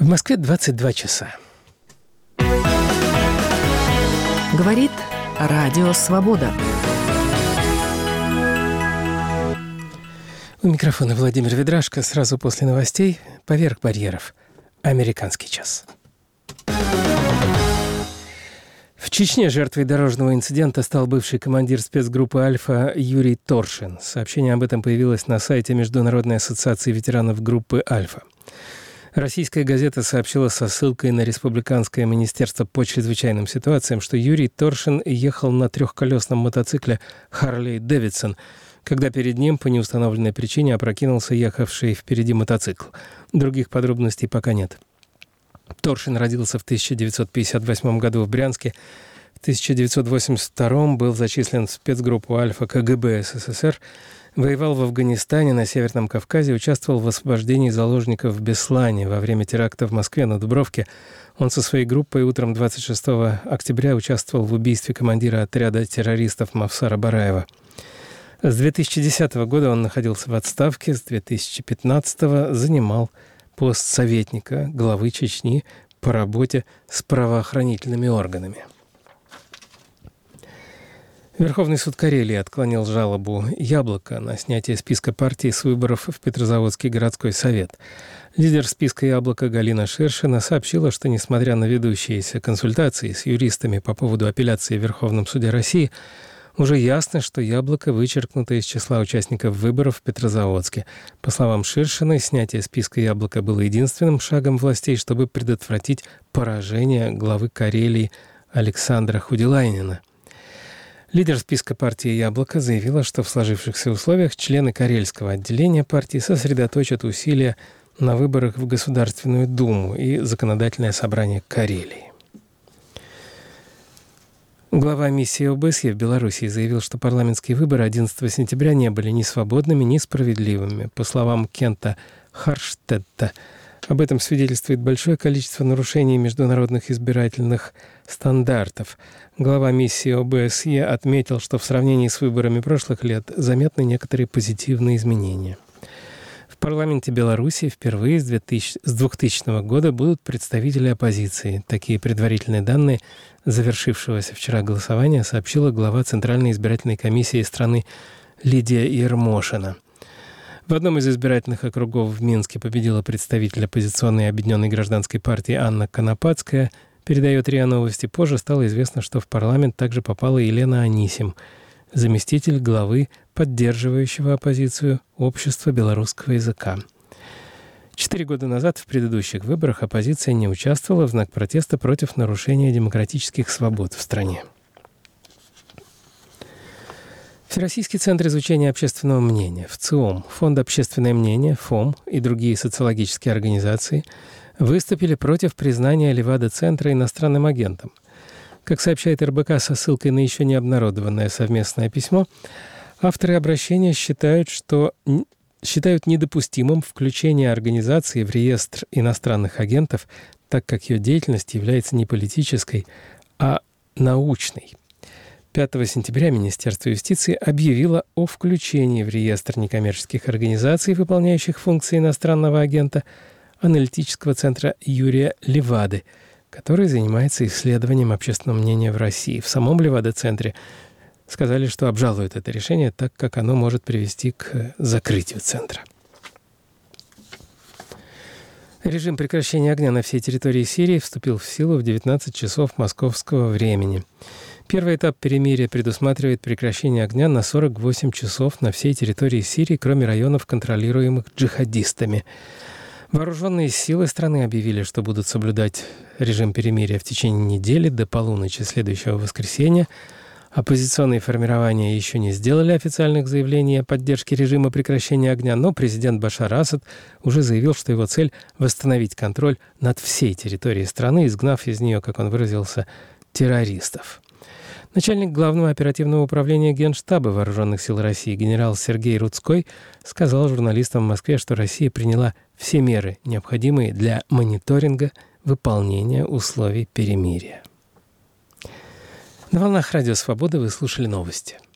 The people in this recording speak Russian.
В Москве 22 часа. Говорит Радио Свобода. У микрофона Владимир Ведрашко. Сразу после новостей «Поверх барьеров». Американский час. В Чечне жертвой дорожного инцидента стал бывший командир спецгруппы «Альфа» Юрий Торшин. Сообщение об этом появилось на сайте Международной ассоциации ветеранов группы «Альфа». Российская газета сообщила со ссылкой на Республиканское министерство по чрезвычайным ситуациям, что Юрий Торшин ехал на трехколесном мотоцикле «Харлей Дэвидсон», когда перед ним по неустановленной причине опрокинулся ехавший впереди мотоцикл. Других подробностей пока нет. Торшин родился в 1958 году в Брянске. В 1982 был зачислен в спецгруппу «Альфа» КГБ СССР. Воевал в Афганистане, на Северном Кавказе, участвовал в освобождении заложников в Беслане. Во время теракта в Москве на Дубровке он со своей группой утром 26 октября участвовал в убийстве командира отряда террористов Мавсара Бараева. С 2010 года он находился в отставке, с 2015 занимал пост советника главы Чечни по работе с правоохранительными органами. Верховный суд Карелии отклонил жалобу «Яблоко» на снятие списка партий с выборов в Петрозаводский городской совет. Лидер списка «Яблоко» Галина Шершина сообщила, что, несмотря на ведущиеся консультации с юристами по поводу апелляции в Верховном суде России, уже ясно, что «Яблоко» вычеркнуто из числа участников выборов в Петрозаводске. По словам Шершиной, снятие списка «Яблоко» было единственным шагом властей, чтобы предотвратить поражение главы Карелии Александра Худилайнена. Лидер списка партии «Яблоко» заявила, что в сложившихся условиях члены карельского отделения партии сосредоточат усилия на выборах в Государственную Думу и Законодательное собрание Карелии. Глава миссии ОБСЕ в Беларуси заявил, что парламентские выборы 11 сентября не были ни свободными, ни справедливыми. По словам Кента Харштедта, об этом свидетельствует большое количество нарушений международных избирательных стандартов. Глава миссии ОБСЕ отметил, что в сравнении с выборами прошлых лет заметны некоторые позитивные изменения. В парламенте Беларуси впервые с 2000 года будут представители оппозиции. Такие предварительные данные завершившегося вчера голосования сообщила глава Центральной избирательной комиссии страны Лидия Ермошина. В одном из избирательных округов в Минске победила представитель оппозиционной Объединенной гражданской партии Анна Конопадская, передает РИА Новости. Позже стало известно, что в парламент также попала Елена Анисим, заместитель главы поддерживающего оппозицию Общества белорусского языка. 4 года назад в предыдущих выборах оппозиция не участвовала в знак протеста против нарушения демократических свобод в стране. Всероссийский центр изучения общественного мнения, ВЦИОМ, Фонд «Общественное мнение», ФОМ и другие социологические организации выступили против признания Левада-центра иностранным агентом. Как сообщает РБК со ссылкой на еще не обнародованное совместное письмо, авторы обращения считают недопустимым включение организации в реестр иностранных агентов, так как ее деятельность является не политической, а научной. 5 сентября Министерство юстиции объявило о включении в реестр некоммерческих организаций, выполняющих функции иностранного агента, аналитического центра Юрия Левады, который занимается исследованием общественного мнения в России. В самом Левада-центре сказали, что обжалуют это решение, так как оно может привести к закрытию центра. Режим прекращения огня на всей территории Сирии вступил в силу в 19 часов московского времени. Первый этап перемирия предусматривает прекращение огня на 48 часов на всей территории Сирии, кроме районов, контролируемых джихадистами. Вооруженные силы страны объявили, что будут соблюдать режим перемирия в течение недели до полуночи следующего воскресенья. Оппозиционные формирования еще не сделали официальных заявлений о поддержке режима прекращения огня, но президент Башар Асад уже заявил, что его цель – восстановить контроль над всей территорией страны, изгнав из нее, как он выразился, террористов. Начальник Главного оперативного управления Генштаба Вооруженных сил России генерал Сергей Рудской сказал журналистам в Москве, что Россия приняла все меры, необходимые для мониторинга выполнения условий перемирия. На волнах Радио Свобода вы слушали новости.